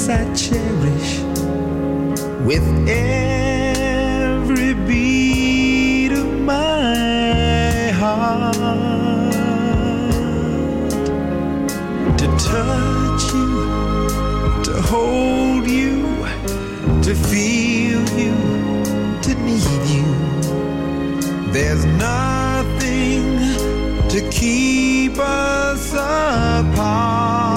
kiss I cherish with every beat of my heart. To touch you, to hold you, to feel you, to need you. There's nothing to keep us apart.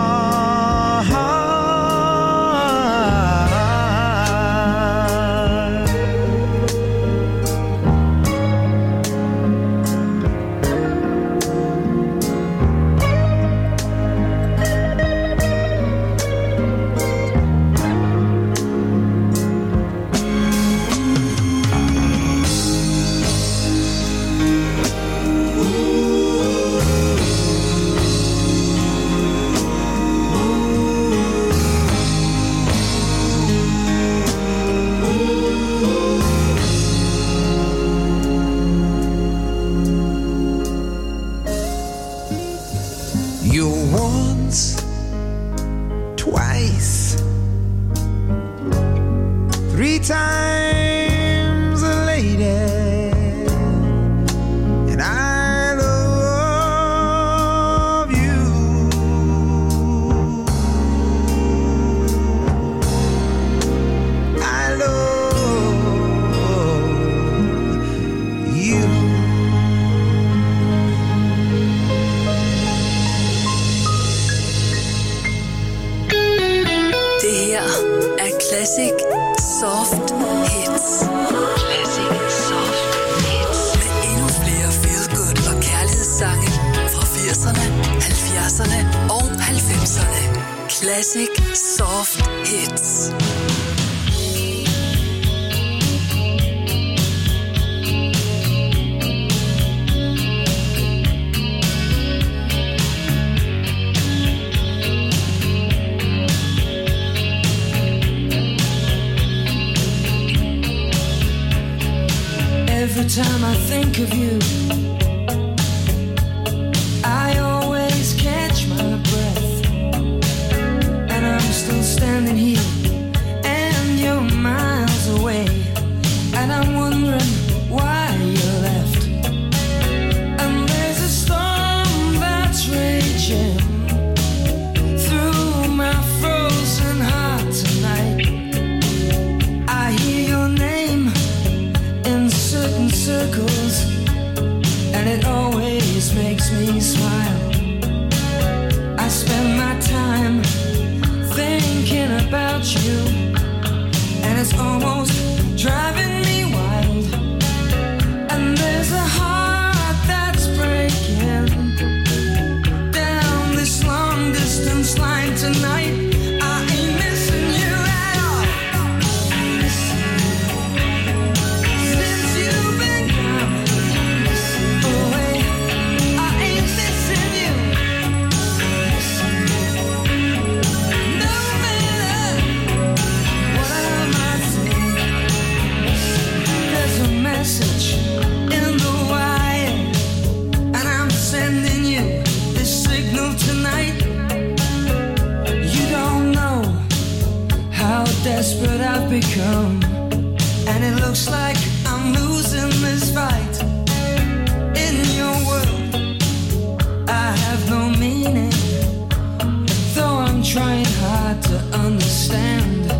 Times a lady, and I love you. I love you. Det her er Classic Soft Hits. Classic Soft Hits. Med endnu flere feel-good og kærlighedssange fra 80'erne, 70'erne og 90'erne. Classic Soft Hits. Every time I think of you, I always catch my breath. And I'm still standing here, and you're miles away. And I'm wondering why you left. And there's a storm that's raging through my frozen heart tonight. I hear your name in certain circles, and it always makes me smile. I spend my time thinking about you, and it's almost driving me wild. And there's a heart that's breaking down this long distance line tonight. I ain't missing you at all. Since you've been gone away, I ain't missing you. No matter what I might say, there's a message in the wire, and I'm sending you this signal tonight. You don't know how desperate I've become, and it looks like I'm losing this fight. In your world, I have no meaning, though I'm trying hard to understand.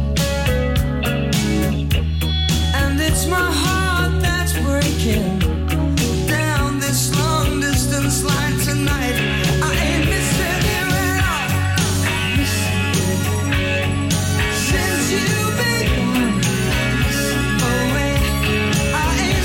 And it's my heart that's breaking down this long distance line tonight. I ain't missing you at all. Since you've been gone away, I ain't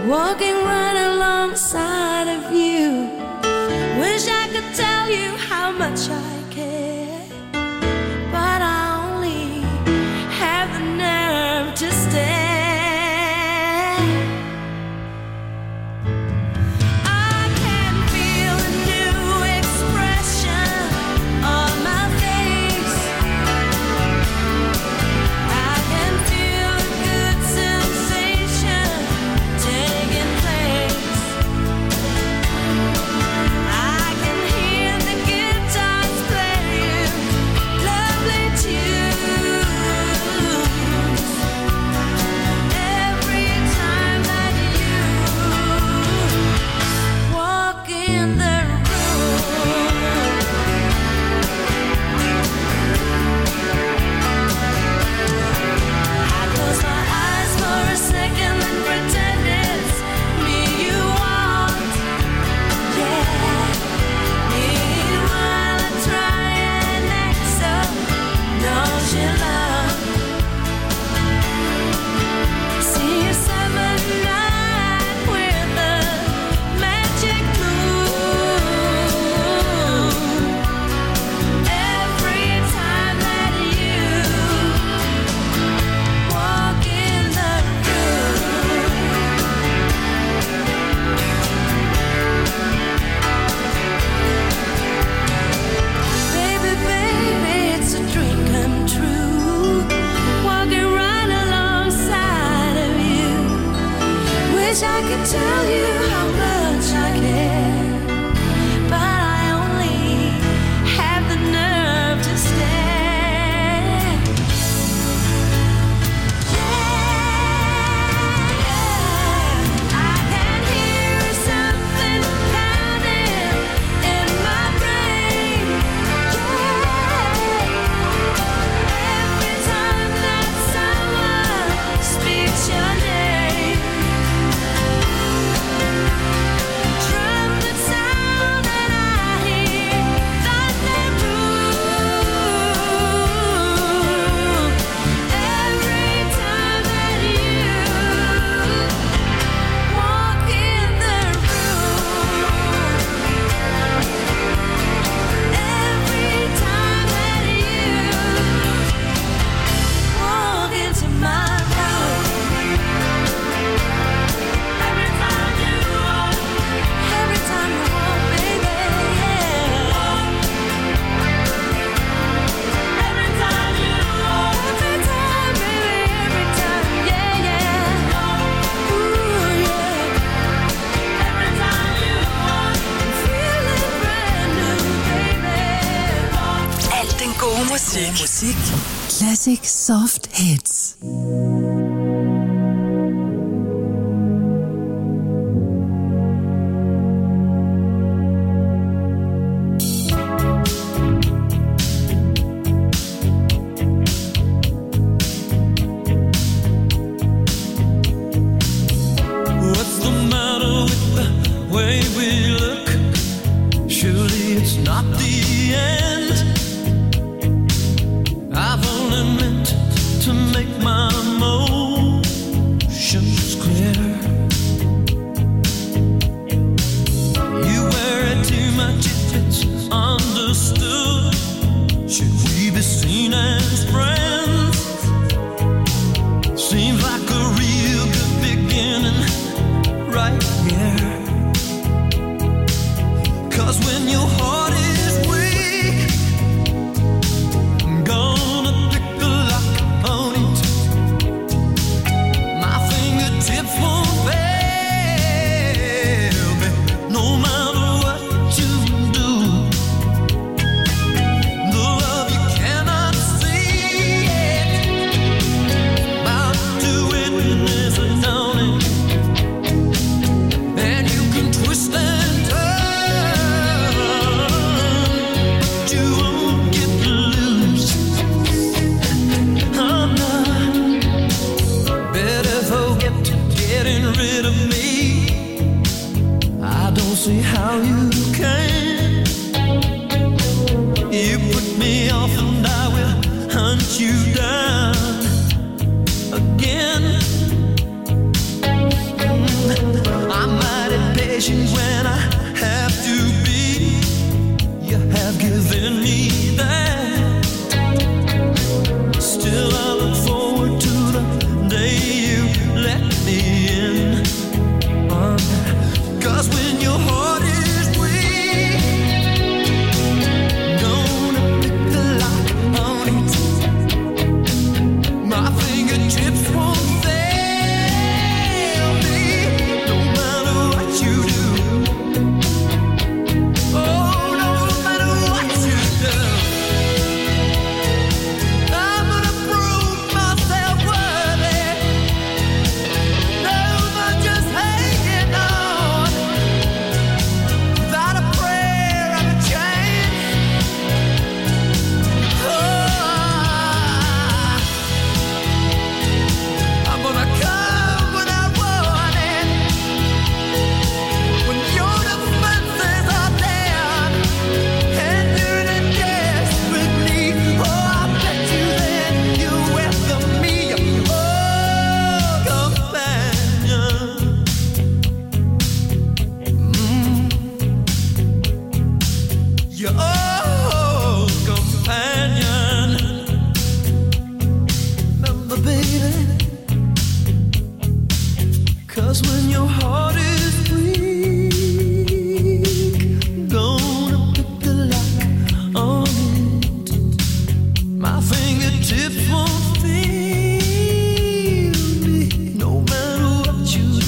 walking right alongside of you. Wish I could tell you how much I care, but I only have the nerve to stare. Musik. Classic Soft Hits. You down again. 'Cause when your heart is weak, gonna put the light on it. My fingertips won't feel me, no matter what you do.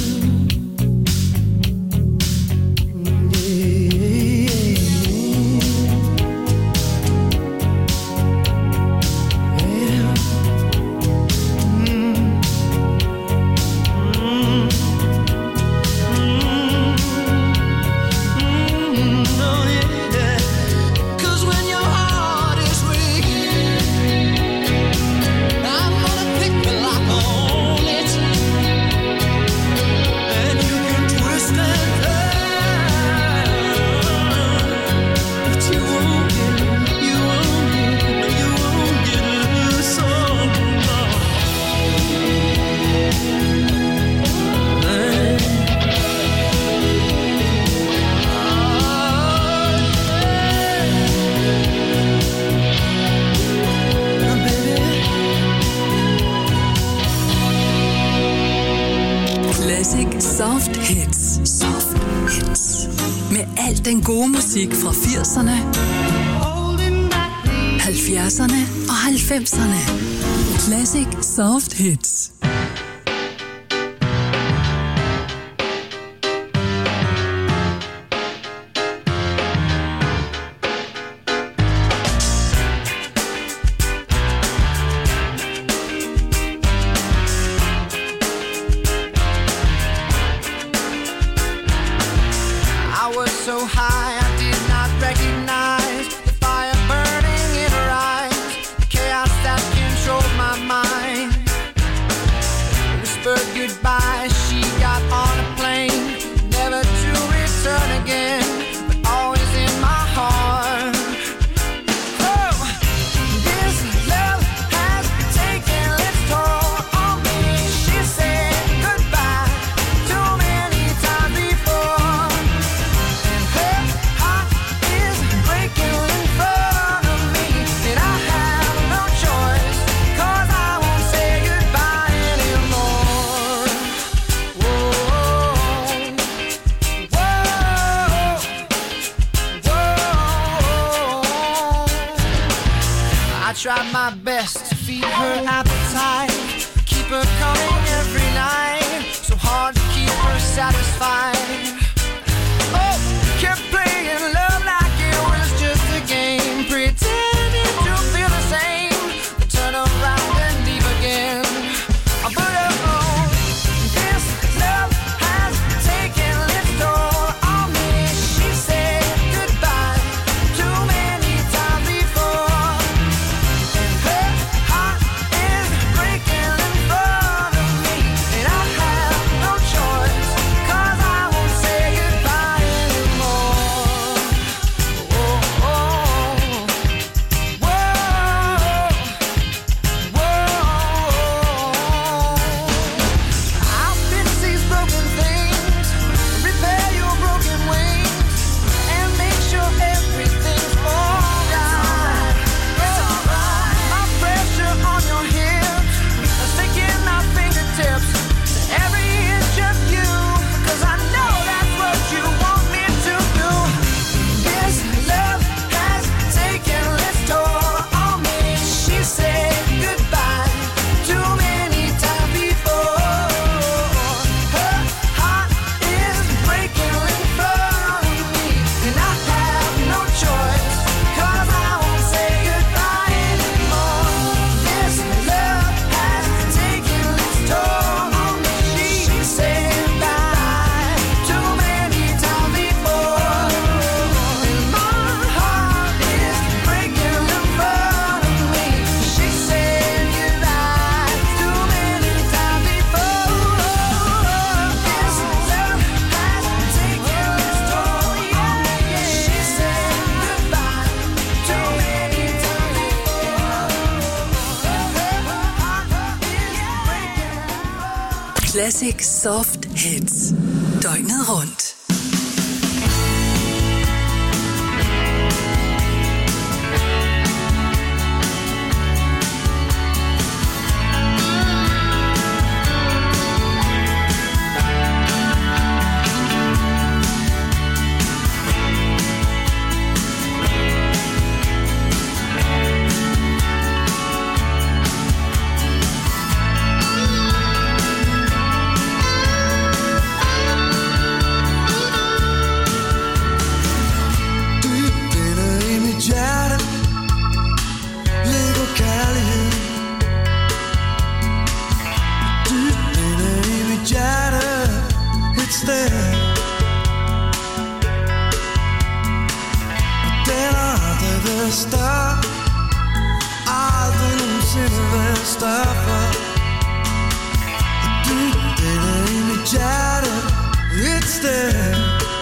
Soft Hits. Soft Hits. Med al den gode musik fra 80'erne, 70'erne og 90'erne. Classic Soft Hits. Tried my best to feed her appetite, keep her coming every night, so hard to keep her satisfied. Oh, kept playing love like it was just a game, pretending to feel the same, then turn around and leave again. But oh, this love has taken its toll on me. She said goodbye too many times before. Classic Soft Hits. Døgnet rundt. it's there. Den har aldrig været større, aldrig nogensinde været større før. Den er i mit hjerte, it's there.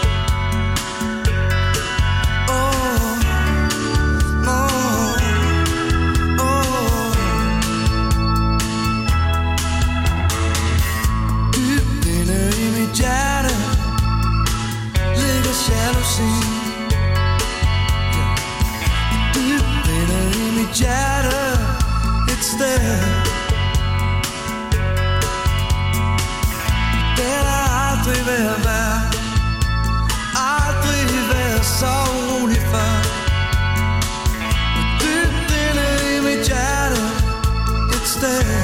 Hjerte ligger jalousi. Dybden i mit hjerte, it's there. Den har aldrig været værd, aldrig været så rolig før. Dybden i mit hjerte, it's there.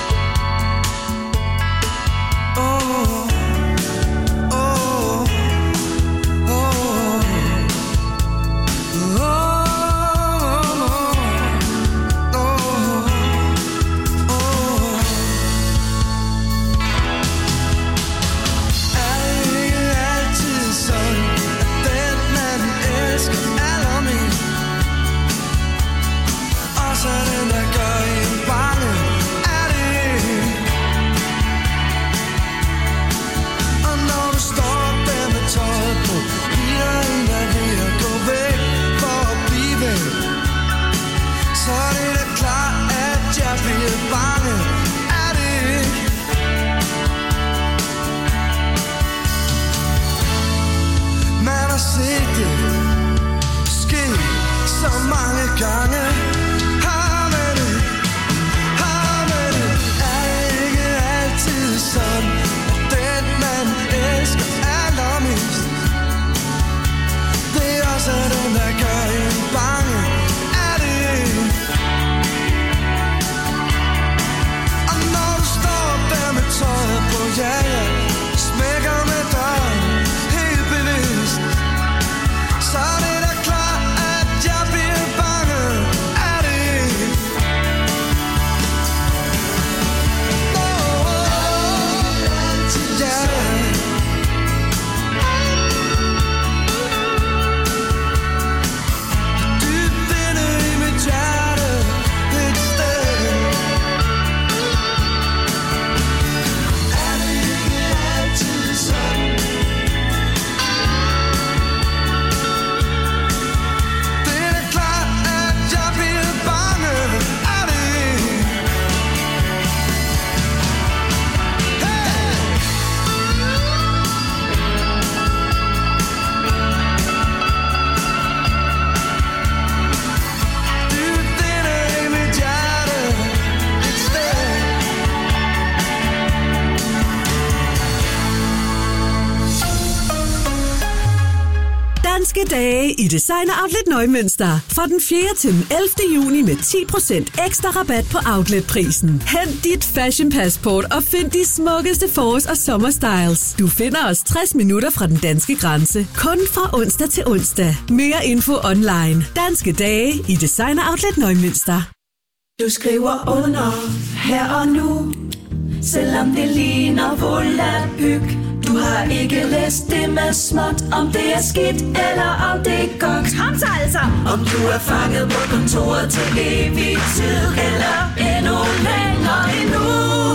Dage i Designer Outlet Neumünster. Fra den 4. til den 11. juni med 10% ekstra rabat på outletprisen. Hent dit fashion passport og find de smukkeste forårs- og sommerstyles. Du finder os 60 minutter fra den danske grænse. Kun fra onsdag til onsdag. Mere info online. Danske dage i Designer Outlet Neumünster. Du skriver under her og nu, selvom det ligner volapyk. Du har ikke læst det med småt, om det er skidt eller om det er godt. Kom så altså! Om du er fanget på kontoret til evig tid, eller endnu længere endnu.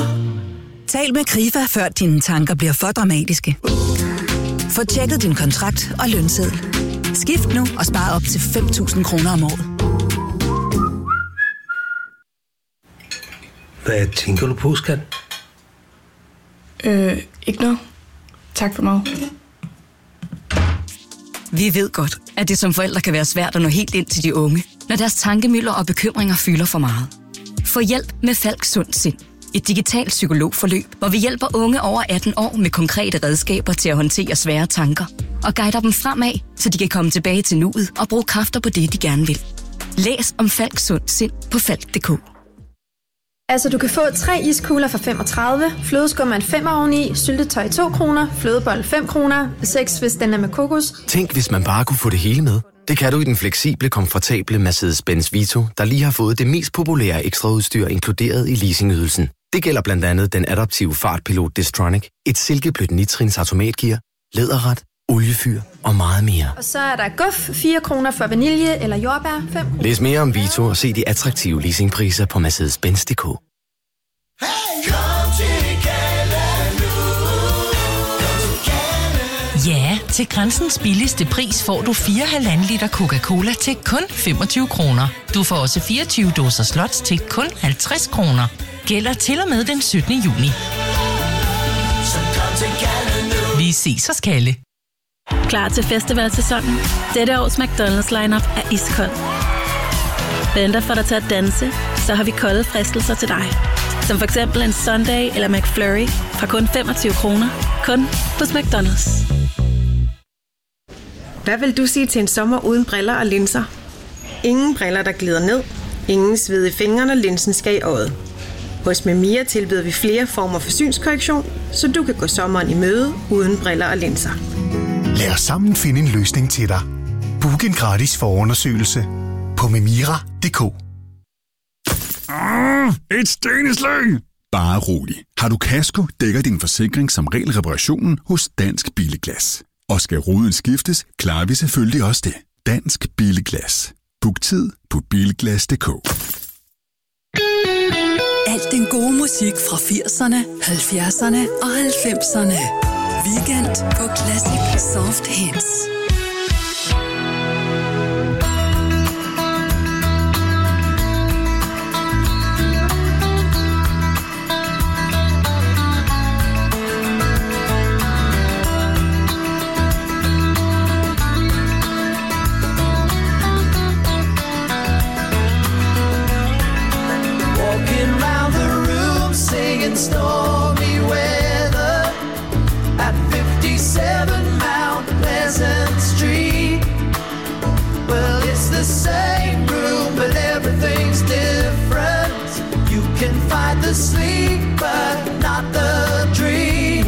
Tal med Krifa, før dine tanker bliver for dramatiske. Få tjekket din kontrakt og lønseddel. Skift nu og spar op til 5.000 kroner om året. Hvad tænker du på, skat? Ikke noget. Tak for mig. Vi ved godt, at det som forældre kan være svært at nå helt ind til de unge, når deres tankemylder og bekymringer fylder for meget. Få hjælp med Falk Sund Sind. Et digitalt psykologforløb, hvor vi hjælper unge over 18 år med konkrete redskaber til at håndtere svære tanker og guider dem fremad, så de kan komme tilbage til nuet og bruge kræfter på det, de gerne vil. Læs om Falk Sund Sind på falk.dk. Altså, du kan få 3 iskugler for 35, flødeskum en 5 oveni, syltetøj 2 kroner, flødebold 5 kroner, 6 hvis den er med kokos. Tænk, hvis man bare kunne få det hele med. Det kan du i den fleksible, komfortable Mercedes-Benz Vito, der lige har fået det mest populære ekstraudstyr inkluderet i leasingydelsen. Det gælder blandt andet den adaptive fartpilot Distronic, et silkeblødt nitrins automatgear, læderret, oliefyr og meget mere. Og så er der guf, 4 kroner for vanilje eller jordbær, 5 kroner. Læs mere om Vito og se de attraktive leasingpriser på Mercedes-Benz.dk. Ja, til Grænsens billigste pris får du 4,5 liter Coca-Cola til kun 25 kroner. Du får også 24 dåser slots til kun 50 kroner. Gælder til og med den 17. juni. Vi ses hos Kalle. Klar til festivalsæsonen? Dette års McDonald's lineup er iskold. Venter for dig til at danse, så har vi kolde fristelser til dig. Som for eksempel en Sundae eller McFlurry fra kun 25 kroner. Kun hos McDonald's. Hvad vil du sige til en sommer uden briller og linser? Ingen briller, der glider ned. Ingen sved i fingrene, når linsen skal i øjet. Hos Memia tilbyder vi flere former for synskorrektion, så du kan gå sommeren i møde uden briller og linser. Lad os sammen finde en løsning til dig. Book en gratis forundersøgelse på memira.dk. Et sten i slæng! Bare rolig. Har du kasko, dækker din forsikring som regel reparationen hos Dansk Billeglas. Og skal ruden skiftes, klarer vi selvfølgelig også det. Dansk Billeglas. Book tid på bilglas.dk. Alt den gode musik fra 80'erne, 70'erne og 90'erne. Weekend på Classic Soft Hits. Stormy weather at 57 Mount Pleasant Street. Well, it's the same room, but everything's different. You can fight the sleep, but not the dream.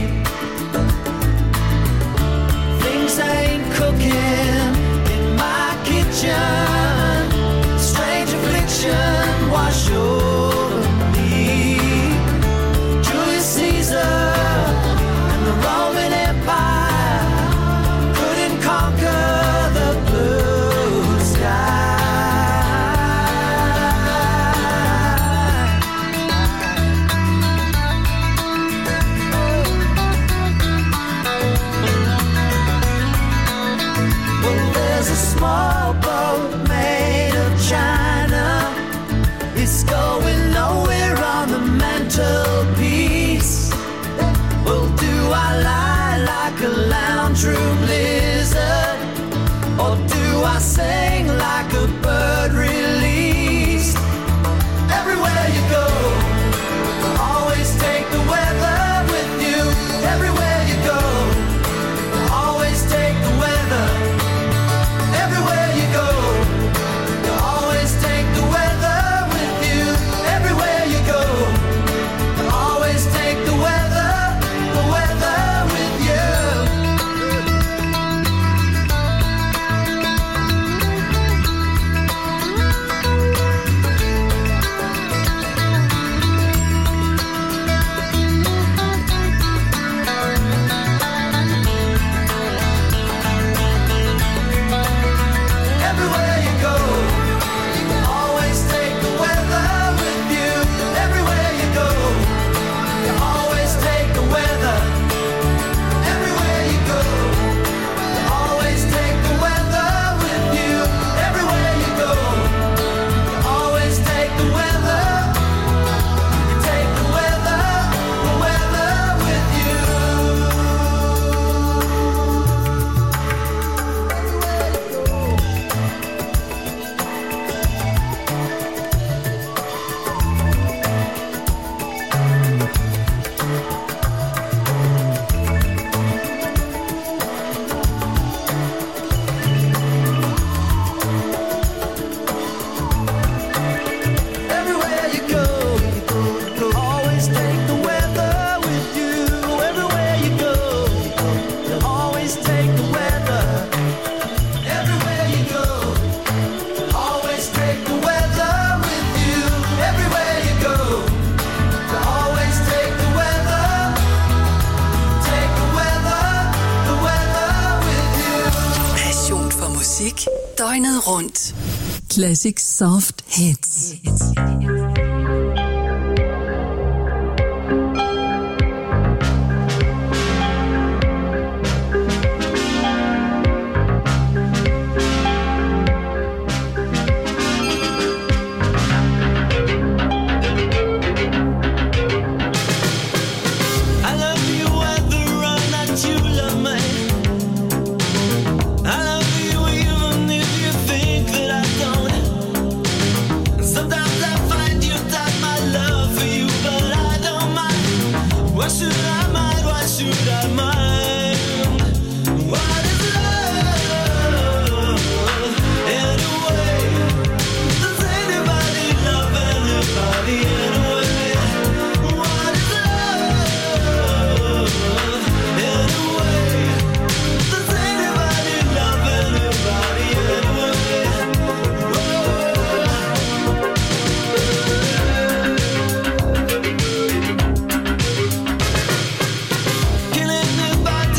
Things ain't cooking in my kitchen. Strange affliction wash over me. And the Roman Empire couldn't conquer the blue sky. Well, there's a small boat made of China. It's going nowhere on the mantelpiece. Well, do I lie like a lounge room lizard, or do I sing like a bird released? Everywhere you go, always take the weather with you. Everywhere you go, always take the weather. Everywhere you go, you always take the weather with you. Everywhere you go, always take the weather. Døgnet rundt. Classic Soft Hits. Killing the body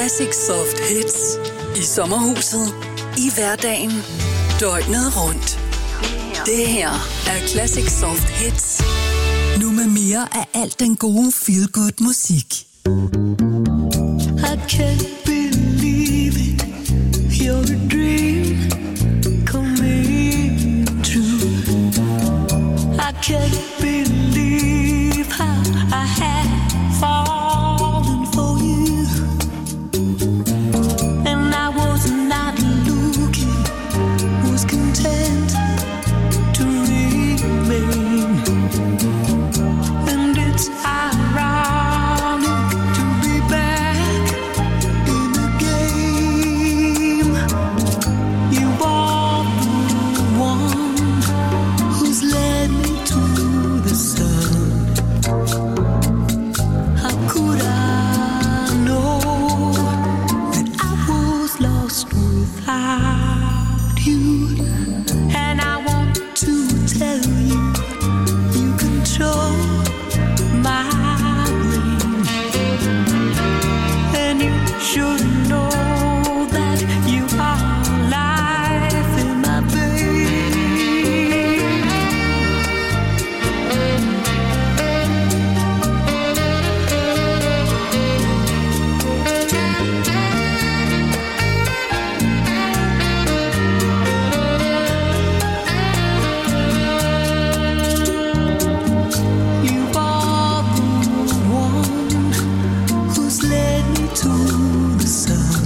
Classic Soft Hits. I sommerhuset. I hverdagen. Døgnet rundt. Det her er Classic Soft Hits. Nu med mere af alt den gode feel-good musik. I can't believe it. You're a dream coming true. I can't believe how I had fallen for you. And I was not looking, was content to remain. And it's ironic to be back in the game. You are the one who's led me to the sun. How could I know that I was lost without you? And I want to tell you, you control my brain. And you should know that you are life in my veins. You are the one who's led me to the sun.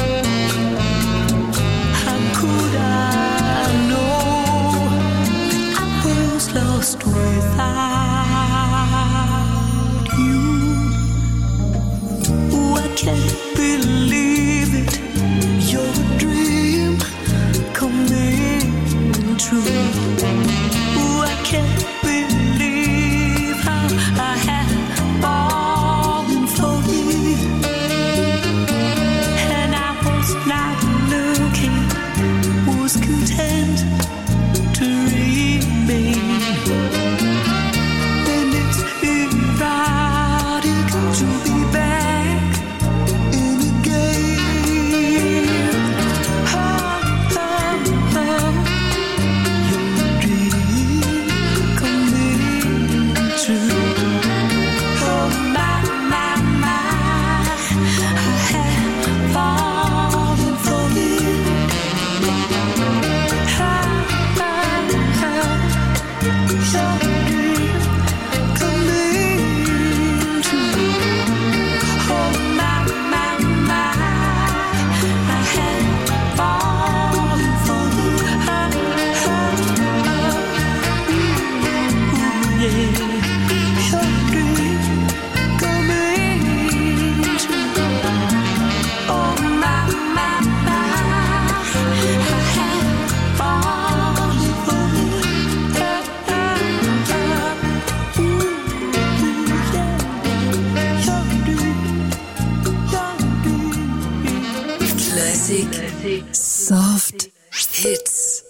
How could I know that I was lost without you? Oh, I can't believe it. You're a dream coming true. Oh, I can't believe how I had fallen for you. And I was not looking, was content to remain. And it's erotic to be back in the game. Oh, oh, oh. Your dream coming true. Oh, my, my, my, I had fallen for you. Oh, oh, oh. Your dream coming true. Oh, my, my, my, I had fallen for you. Oh, oh, oh. Ooh, yeah. Your dream coming true. Oh, my, my, my, I had fallen for you. Oh, oh, oh. Ooh, yeah. Your dream, your dream. Classic Soft Hits.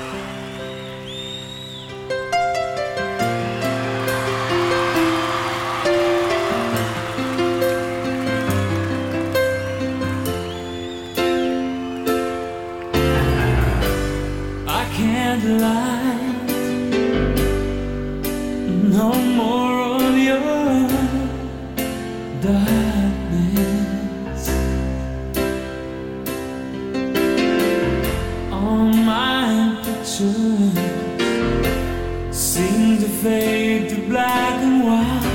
I can't lie. No more of your darkness. All my pictures seem to fade to black and white.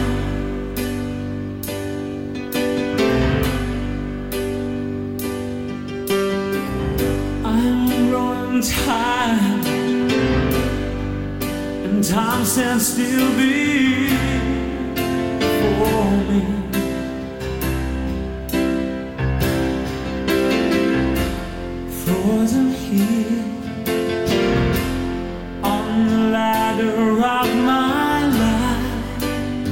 I'm growing tired, and time stands still before me. Frozen here on the ladder of my life.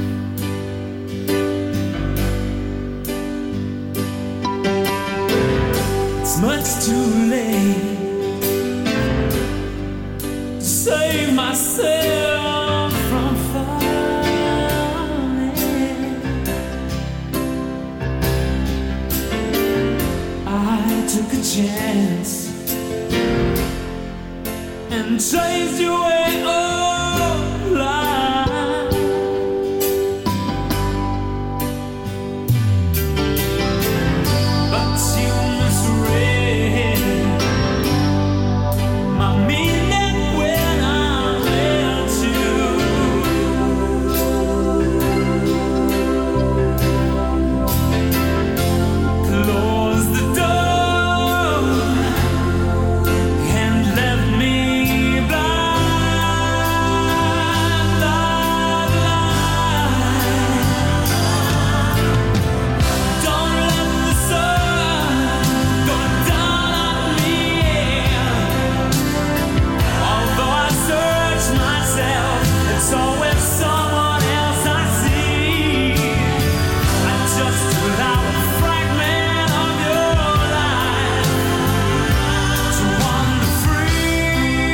It's much too late to save myself from falling. a chance and chase your way alive. But you misread my meaning when I met you. Close the door and left me blind. Don't let the sun go down on me. Although I search myself, it's always someone else I see. I just allow a fragment of your life to wander free.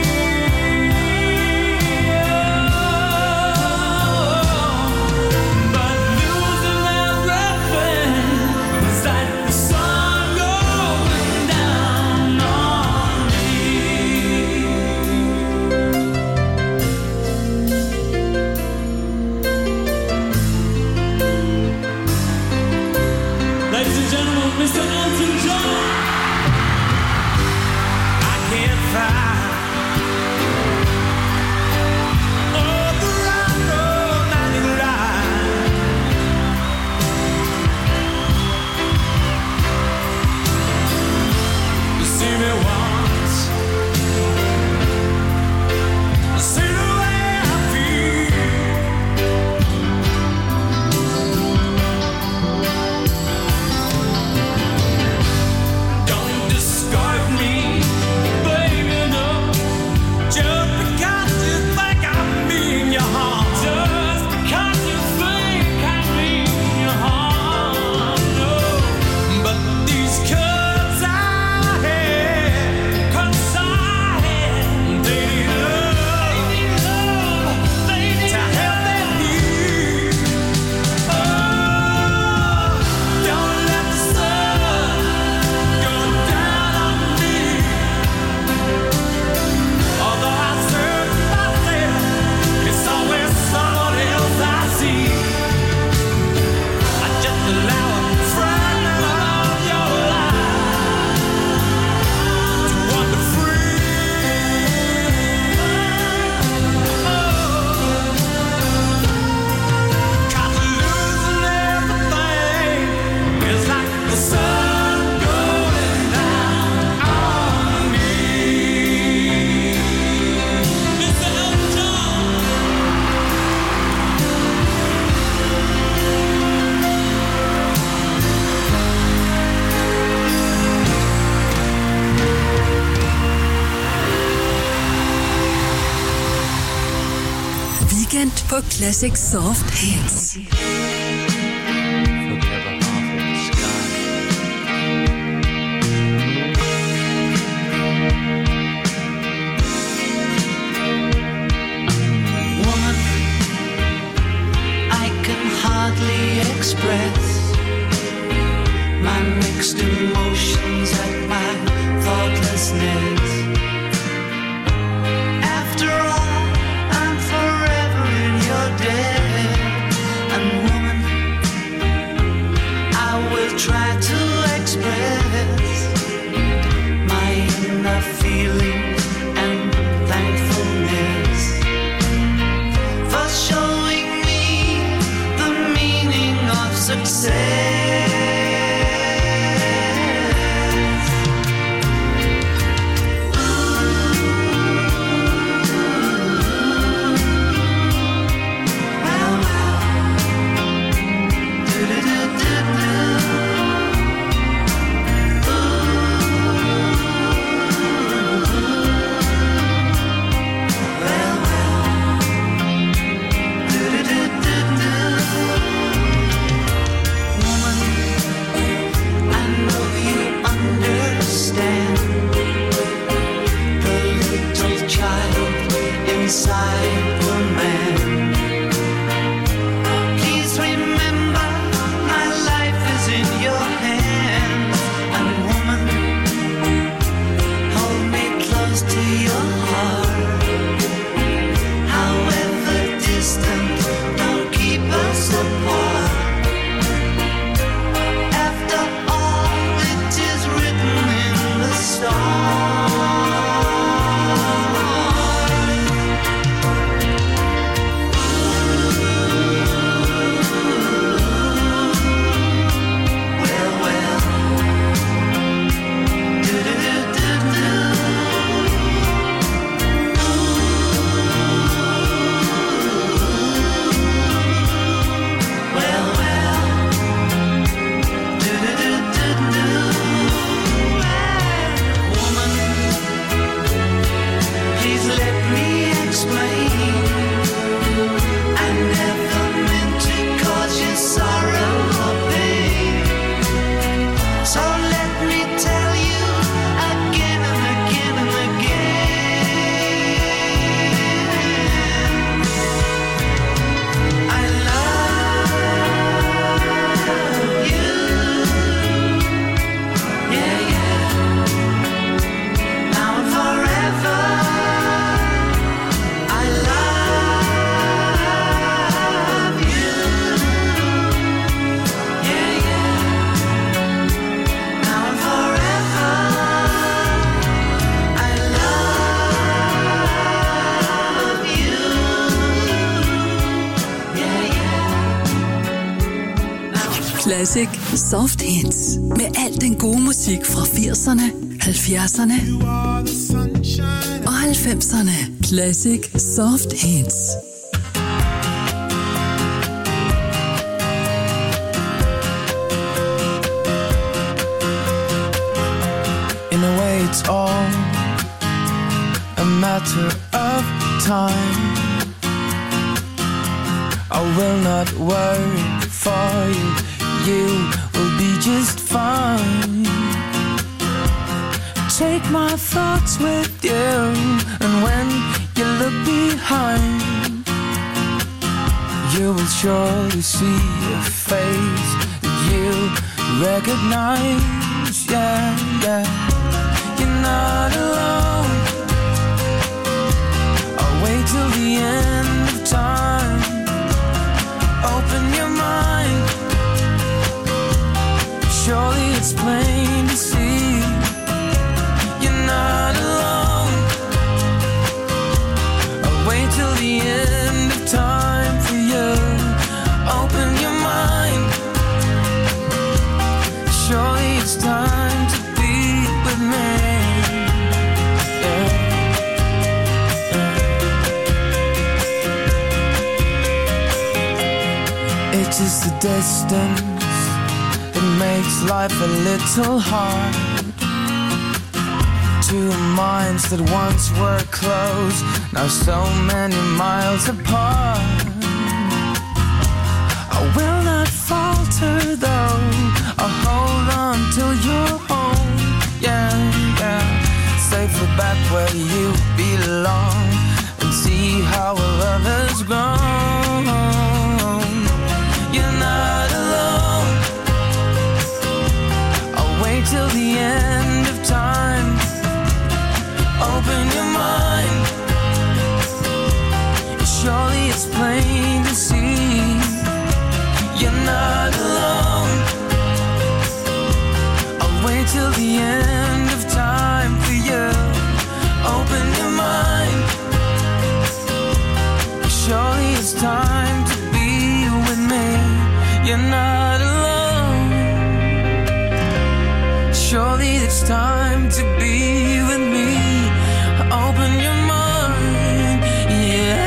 But losing everything is like the sun going down on me. Ladies and gentlemen, Mr. Elton John. I can't find all the right romantic line. You see me once, see the way I feel. Don't discard me, baby, no. Just because you think I mean you harm. Just because you think I mean you harm, no. But these cuts I had, they need love, they need to help them heal. Oh, don't let the sun go down on me. Although I search myself, it's always someone else I see. I just allow a fragment of your life to wander free. Cause losing everything is like the sun going down on me. Mr. Elton John. Weekend på Classic Soft Hits. Woman, I can hardly express my mixed emotions at my thoughtlessness. After all, I'm forever in your debt. And woman, I will try to express my inner feelings and thankfulness for showing me the meaning of success. Classic Soft Hits. Med al den gode musik fra 80'erne, 70'erne og 90'erne. Classic Soft Hits. In a way it's all a matter of time. I will not worry for you, you will be just fine. Take my thoughts with you, and when you look behind, you will surely see a face that you recognize. Yeah, yeah, you're not alone. I'll wait till the end of time. Open your mind. Surely it's plain to see you're not alone. I'll wait till the end of time for you. Open your mind. Surely it's time to be with me. It's just the distance that makes life a little hard. Two minds that once were close, now so many miles apart. I will not falter though, I'll hold on till you're home. Yeah, yeah, safely back where you belong, and see how our love has grown. You're not alone. I'll wait till the end of time. Open your mind. Surely it's plain to see you're not alone. I'll wait till the end of time for you. Open your mind. Surely it's time to be with me. You're not alone. Surely it's time to be with me. Open your mind. Yeah.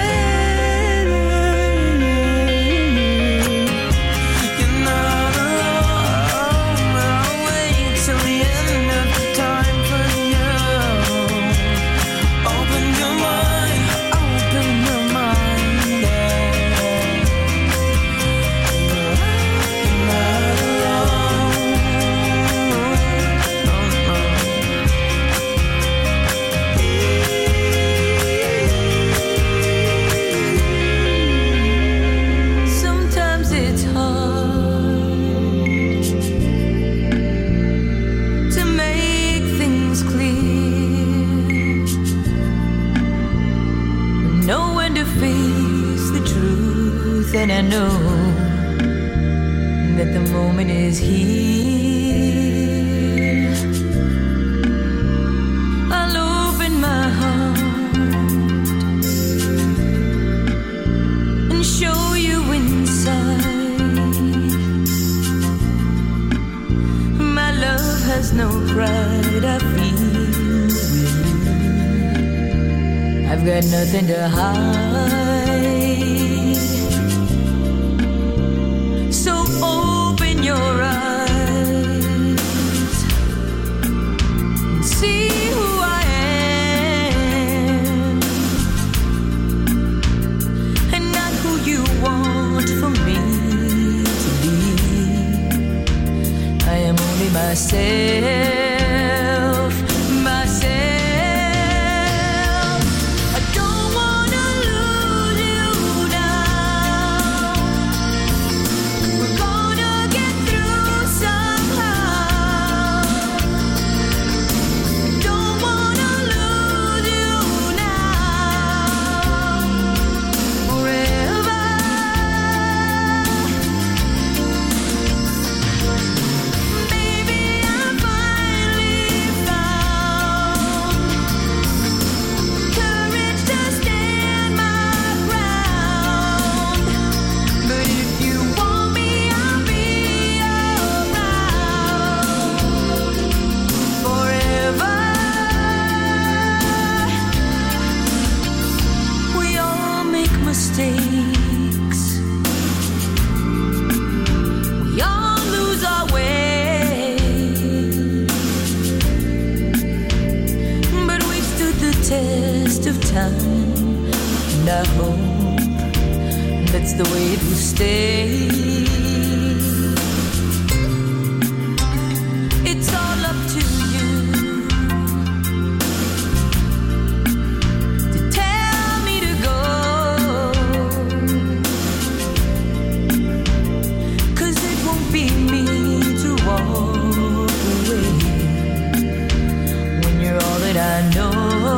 You're not alone. I'll wait till the end of time for you. Open your mind. Open your mind. Yeah. And I know that the moment is here. I'll open my heart and show you inside. My love has no pride, I feel with you. I've got nothing to hide. So open your eyes and see who I am, and not who you want for me to be. I am only myself, myself. I don't wanna lose you now. We're gonna get through somehow. Don't wanna lose you now. Forever. Baby, I'm finally time. And I hope that's the way it will stay. It's all up to you to tell me to go, 'cause it won't be me to walk away when you're all that I know.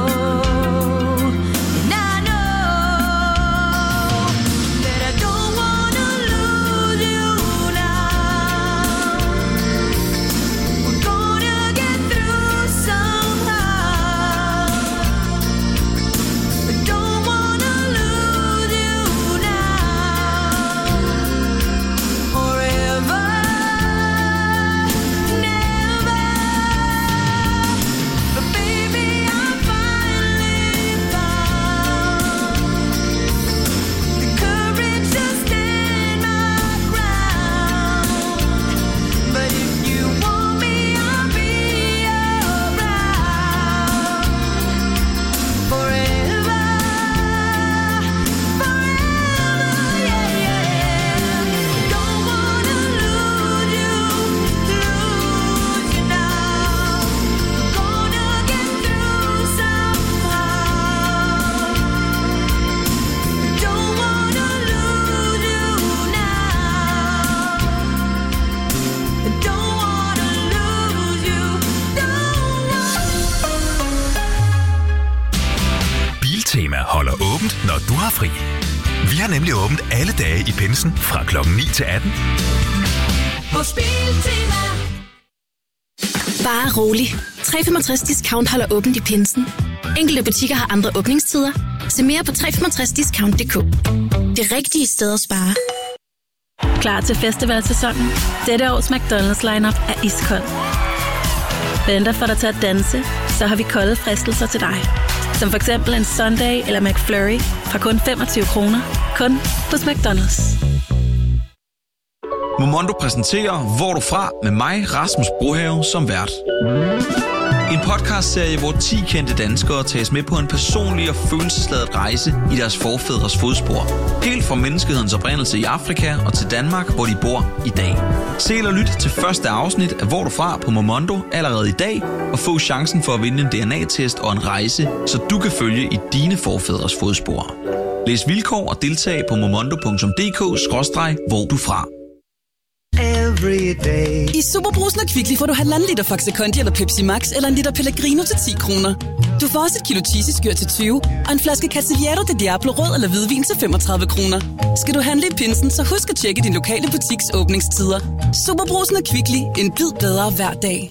Holder åbent, når du har fri. Vi har nemlig åbent alle dage i pinsen fra klokken 9 til 18. Hos Biltema. Bare rolig. 365 Discount holder åbent i pinsen. Enkelte butikker har andre åbningstider. Se mere på 365discount.dk. Det rigtige sted at spare. Klar til festivalsæsonen? Dette års McDonald's lineup er iskold. Venter for dig til at danse, så har vi kolde fristelser til dig. Som for eksempel en Sunday eller McFlurry fra kun 25 kroner. Kun hos McDonald's. Momondo præsenterer Hvor du fra med mig, Rasmus Brohave, som vært. En podcastserie, hvor 10 kendte danskere tages med på en personlig og følelsesladet rejse i deres forfædres fodspor. Helt fra menneskehedens oprindelse i Afrika og til Danmark, hvor de bor i dag. Se eller lyt til første afsnit af Hvor du fra på Momondo allerede i dag, og få chancen for at vinde en DNA-test og en rejse, så du kan følge i dine forfædres fodspor. Læs vilkår og deltag på momondo.dk/hvor du fra. I Superbrusen og Kvickly får du 1,5 liter Faxe Kondi eller Pepsi Max eller en liter Pellegrino til 10 kroner. Du får også et kilo cheesy-skyr til 20 og en flaske Castillejo de Diablo rød eller hvidvin til 35 kroner. Skal du handle i pinsen, så husk at tjekke din lokale butiks åbningstider. Superbrusen og Kvickly. En bid bedre hver dag.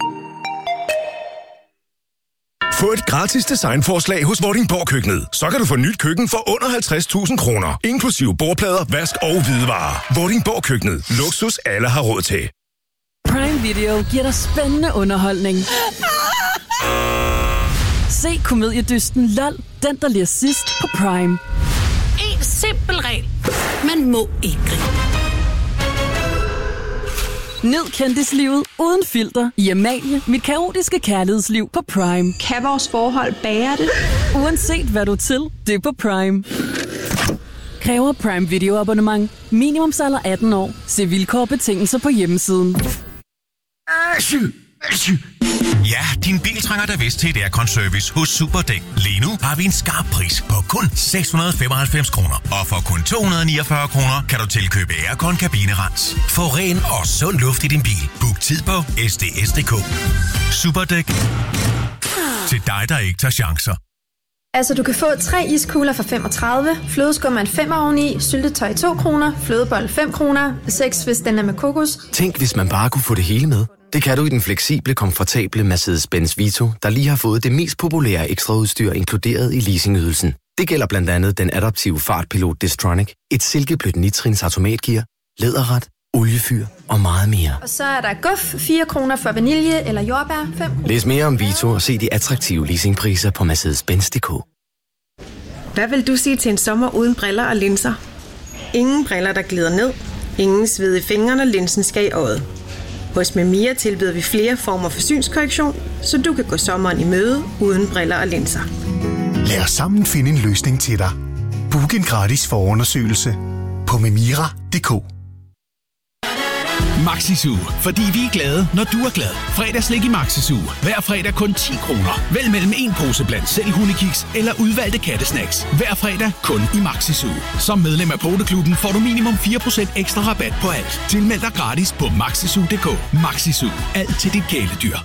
Få et gratis designforslag hos Vordingborg Køkkenet. Så kan du få nyt køkken for under 50.000 kroner. Inklusive bordplader, vask og hvidevarer. Vordingborg Køkkenet. Luksus alle har råd til. Prime Video giver dig spændende underholdning. Se komediedysten LOL, den der lir sidst på Prime. En simpel regel. Man må ikke grine. Nyd kendislivet uden filter i Amalie, mit kaotiske kærlighedsliv på Prime. Kan vores forhold bære det? Uanset hvad du er til, det er på Prime. Kræver Prime Video abonnement. Minimumsalder 18 år. Se vilkår og betingelser på hjemmesiden. Ja, din bil trænger da vist til et aircon-service hos Superdæk. Lige nu har vi en skarp pris på kun 695 kroner. Og for kun 249 kroner kan du tilkøbe aircon-kabinerens. Få ren og sund luft i din bil. Book tid på sds.dk. Superdæk. Til dig, der ikke tager chancer. Altså, du kan få 3 iskugler for 35, flødeskum en 5 oveni, syltetøj 2 kroner, flødebold 5 kroner, 6 hvis den er med kokos. Tænk, hvis man bare kunne få det hele med. Det kan du i den fleksible, komfortable Mercedes-Benz Vito, der lige har fået det mest populære ekstraudstyr inkluderet i leasingydelsen. Det gælder blandt andet den adaptive fartpilot Distronic, et silkeblødt nitrins automatgear, læderret, oliefyr og meget mere. Og så er der guf, 4 kroner for vanilje eller jordbær, 5 kroner. Læs mere om Vito og se de attraktive leasingpriser på Mercedes-Benz.dk. Hvad vil du sige til en sommer uden briller og linser? Ingen briller, der glider ned. Ingen sved i fingrene, og linsen skal i øjet. Hos Memia tilbyder vi flere former for synskorrektion, så du kan gå sommeren i møde uden briller og linser. Lad os sammen finde en løsning til dig. Book en gratis forundersøgelse på memira.dk. Maxi-Zoo, fordi vi er glade, når du er glad. Fredagslik i Maxi-Zoo. Hver fredag kun 10 kroner. Vælg mellem en pose blandt selv hundekiks eller udvalgte kattesnacks. Hver fredag kun i Maxi-Zoo. Som medlem af Poteklubben får du minimum 4% ekstra rabat på alt. Tilmeld dig gratis på maxizoo.dk. Maxi-Zoo. Alt til dit kæledyr.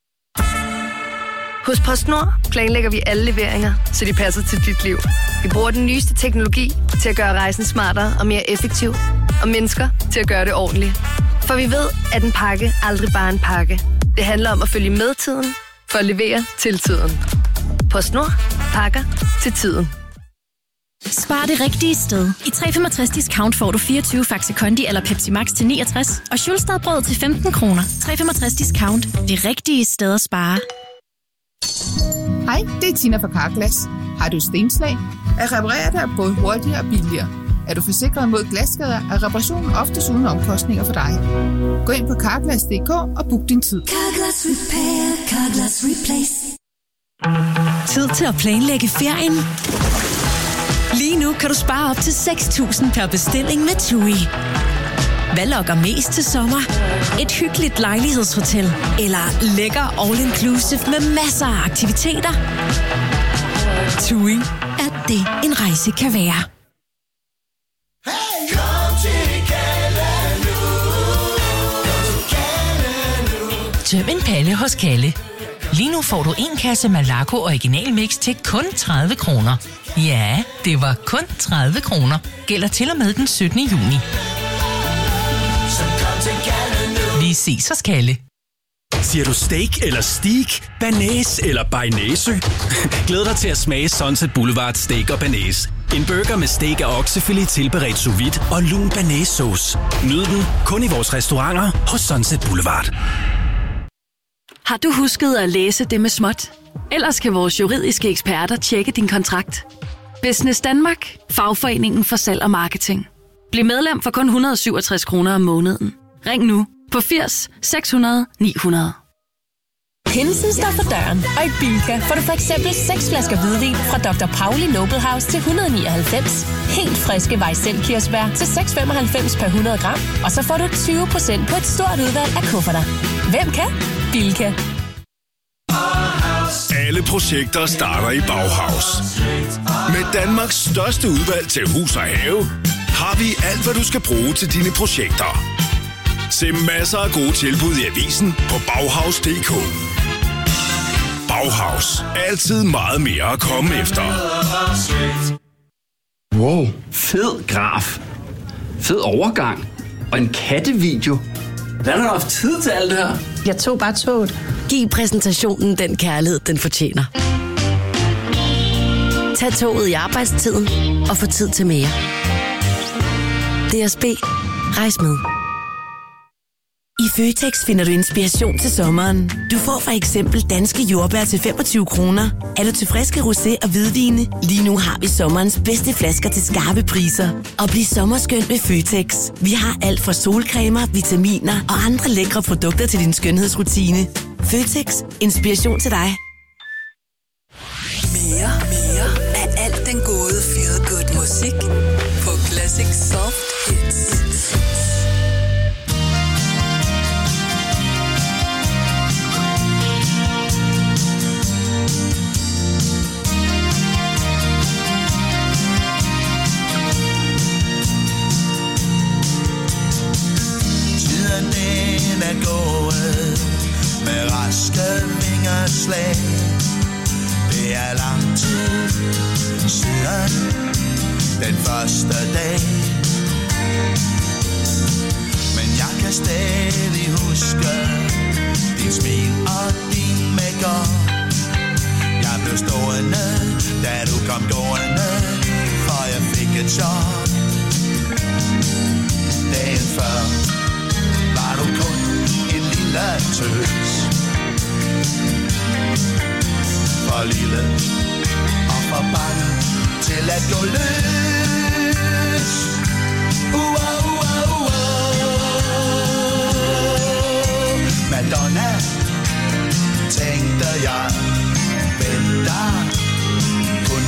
Hos PostNord planlægger vi alle leveringer, så de passer til dit liv. Vi bruger den nyeste teknologi til at gøre rejsen smartere og mere effektiv, og mennesker til at gøre det ordentligt. For vi ved, at en pakke aldrig bare er en pakke. Det handler om at følge med tiden, for at levere til tiden. PostNord. Pakker til tiden. Spar det rigtige sted. I 365 discount får du 24 Faxe Kondi eller Pepsi Max til 69, og Schulstad-brød til 15 kroner. 365 discount. Det rigtige sted at spare. Hej, det er Tina fra Carglass. Har du stenslag? At reparere dig er både hurtigere og billigere. Er du forsikret mod glasskader, er reparationen oftest uden omkostninger for dig. Gå ind på Carglass.dk og book din tid. Carglass Repair, Carglass Replace. Tid til at planlægge ferien. Lige nu kan du spare op til 6.000 per bestilling med TUI. Hvad lokker mest til sommer? Et hyggeligt lejlighedshotel eller lækker all-inclusive med masser af aktiviteter? TUI er det, en rejse kan være. Tøm en palle hos Kalle. Lige nu får du en kasse Malaco Original Mix til kun 30 kroner. Ja, det var kun 30 kroner. Gælder til og med den 17. juni. Vi ses hos Kalle. Siger du steak eller steak, banæs eller bearnaise? Glæd dig til at smage Sunset Boulevard Steak og Banæs. En burger med steak af oksefilet tilberedt sous vide og lun banæssauce. Nyd den kun i vores restauranter hos Sunset Boulevard. Har du husket at læse det med småt? Ellers kan vores juridiske eksperter tjekke din kontrakt. Business Danmark, fagforeningen for salg og marketing. Bliv medlem for kun 167 kroner om måneden. Ring nu på 80 600 900. Pinsen står for døren, og i Bilka får du for eksempel 6 flasker hvidvin fra Dr. Pauli Noble House til 199. Helt friske Weissel-kirsebær til 6,95 per 100 gram. Og så får du 20% på et stort udvalg af kufferter. Hvem kan? Bilka. Alle projekter starter i Bauhaus. Med Danmarks største udvalg til hus og have, har vi alt, hvad du skal bruge til dine projekter. Se masser af gode tilbud i avisen på Bauhaus.dk. Bauhaus. Altid meget mere at komme efter. Wow, fed graf. Fed overgang. Og en kattevideo. Hvordan har du haft tid til alt det her? Jeg tog bare toget. Giv præsentationen den kærlighed, den fortjener. Tag toget i arbejdstiden og få tid til mere. DSB. Rejs med. I Føtex finder du inspiration til sommeren. Du får for eksempel danske jordbær til 25 kroner. Er du til friske rosé og hvidvine? Lige nu har vi sommerens bedste flasker til skarpe priser. Og bliv sommerskøn med Føtex. Vi har alt fra solcremer, vitaminer og andre lækre produkter til din skønhedsrutine. Føtex. Inspiration til dig. Mere af alt den gode feel good musik på Classic Soft Hits. Den er gået med raske vingerslag. Det er lang tid siden den første dag, men jeg kan stadig huske din smil og din makeup. Jeg blev stående, da du kom gående, for jeg fik et chok. Dagen før var du kun en lille tøs, for lille og for bange til at gå løs. Madonna, tænkte jeg, venter kun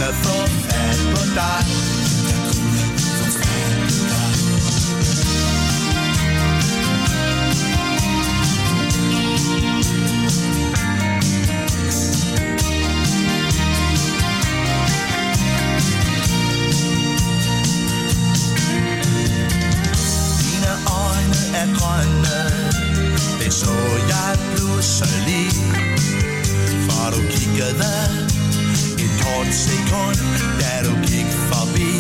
er grønne. Det så jeg pludselig, for du kiggede et kort sekund, da du gik forbi.